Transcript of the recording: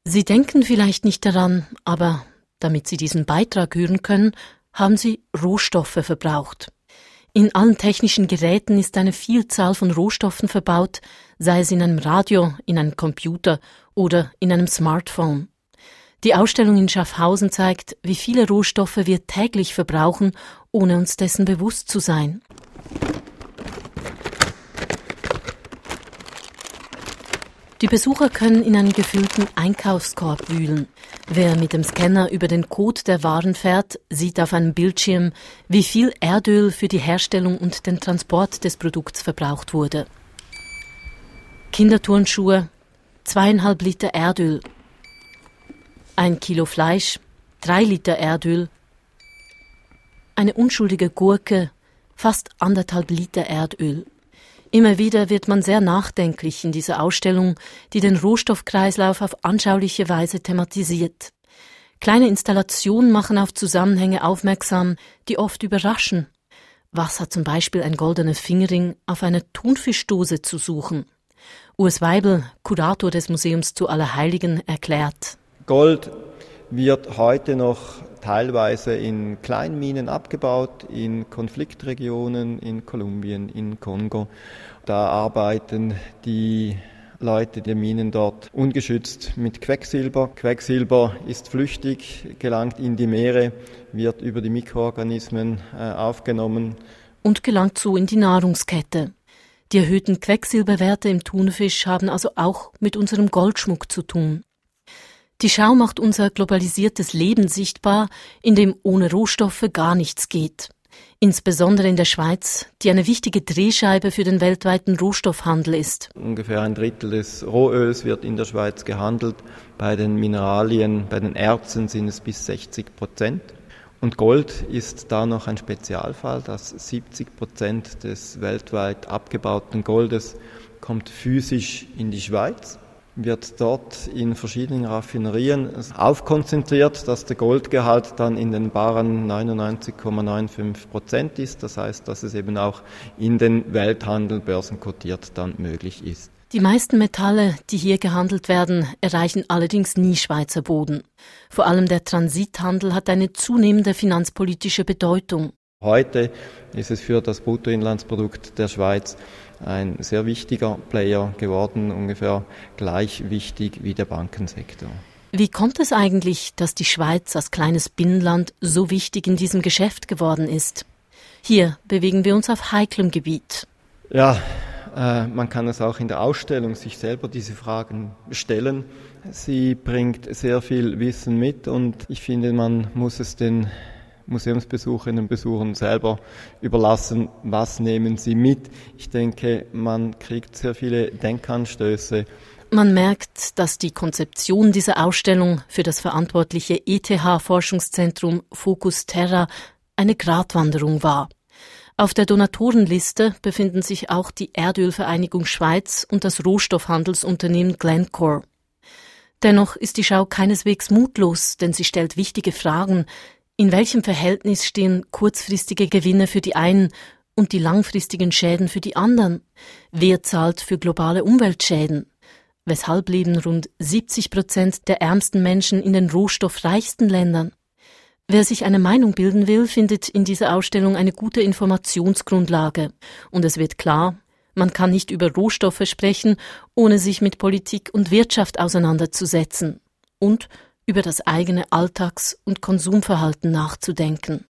Sie denken vielleicht nicht daran, aber damit Sie diesen Beitrag hören können, haben Sie Rohstoffe verbraucht. In allen technischen Geräten ist eine Vielzahl von Rohstoffen verbaut, sei es in einem Radio, in einem Computer oder in einem Smartphone. Die Ausstellung in Schaffhausen zeigt, wie viele Rohstoffe wir täglich verbrauchen, ohne uns dessen bewusst zu sein. Die Besucher können in einen gefüllten Einkaufskorb wühlen. Wer mit dem Scanner über den Code der Waren fährt, sieht auf einem Bildschirm, wie viel Erdöl für die Herstellung und den Transport des Produkts verbraucht wurde. Kinderturnschuhe, 2,5 Liter Erdöl. 1 Kilo Fleisch, 3 Liter Erdöl. Eine unschuldige Gurke, fast 1,5 Liter Erdöl. Immer wieder wird man sehr nachdenklich in dieser Ausstellung, die den Rohstoffkreislauf auf anschauliche Weise thematisiert. Kleine Installationen machen auf Zusammenhänge aufmerksam, die oft überraschen. Was hat zum Beispiel ein goldener Fingerring auf einer Thunfischdose zu suchen? Urs Weibel, Kurator des Museums zu Allerheiligen, erklärt: Gold wird heute noch teilweise in Kleinminen abgebaut, in Konfliktregionen, in Kolumbien, in Kongo. Da arbeiten die Leute der Minen dort ungeschützt mit Quecksilber. Quecksilber ist flüchtig, gelangt in die Meere, wird über die Mikroorganismen aufgenommen. Und gelangt so in die Nahrungskette. Die erhöhten Quecksilberwerte im Thunfisch haben also auch mit unserem Goldschmuck zu tun. Die Schau macht unser globalisiertes Leben sichtbar, in dem ohne Rohstoffe gar nichts geht. Insbesondere in der Schweiz, die eine wichtige Drehscheibe für den weltweiten Rohstoffhandel ist. Ungefähr 1/3 des Rohöls wird in der Schweiz gehandelt. Bei den Mineralien, bei den Erzen sind es bis 60%. Und Gold ist da noch ein Spezialfall, dass 70% des weltweit abgebauten Goldes kommt physisch in die Schweiz. Wird dort in verschiedenen Raffinerien aufkonzentriert, dass der Goldgehalt dann in den Barren 99,95% ist. Das heißt, dass es eben auch in den Welthandel börsenkotiert dann möglich ist. Die meisten Metalle, die hier gehandelt werden, erreichen allerdings nie Schweizer Boden. Vor allem der Transithandel hat eine zunehmende finanzpolitische Bedeutung. Heute ist es für das Bruttoinlandsprodukt der Schweiz ein sehr wichtiger Player geworden, ungefähr gleich wichtig wie der Bankensektor. Wie kommt es eigentlich, dass die Schweiz als kleines Binnenland so wichtig in diesem Geschäft geworden ist? Hier bewegen wir uns auf heiklem Gebiet. Ja, man kann es auch in der Ausstellung sich selber diese Fragen stellen. Sie bringt sehr viel Wissen mit und ich finde, man muss es den Museumsbesucherinnen und Besuchern selber überlassen, was nehmen sie mit. Ich denke, man kriegt sehr viele Denkanstöße. Man merkt, dass die Konzeption dieser Ausstellung für das verantwortliche ETH-Forschungszentrum Focus Terra eine Gratwanderung war. Auf der Donatorenliste befinden sich auch die Erdölvereinigung Schweiz und das Rohstoffhandelsunternehmen Glencore. Dennoch ist die Schau keineswegs mutlos, denn sie stellt wichtige Fragen. In welchem Verhältnis stehen kurzfristige Gewinne für die einen und die langfristigen Schäden für die anderen? Wer zahlt für globale Umweltschäden? Weshalb leben rund 70% der ärmsten Menschen in den rohstoffreichsten Ländern? Wer sich eine Meinung bilden will, findet in dieser Ausstellung eine gute Informationsgrundlage. Und es wird klar, man kann nicht über Rohstoffe sprechen, ohne sich mit Politik und Wirtschaft auseinanderzusetzen. Und über das eigene Alltags- und Konsumverhalten nachzudenken.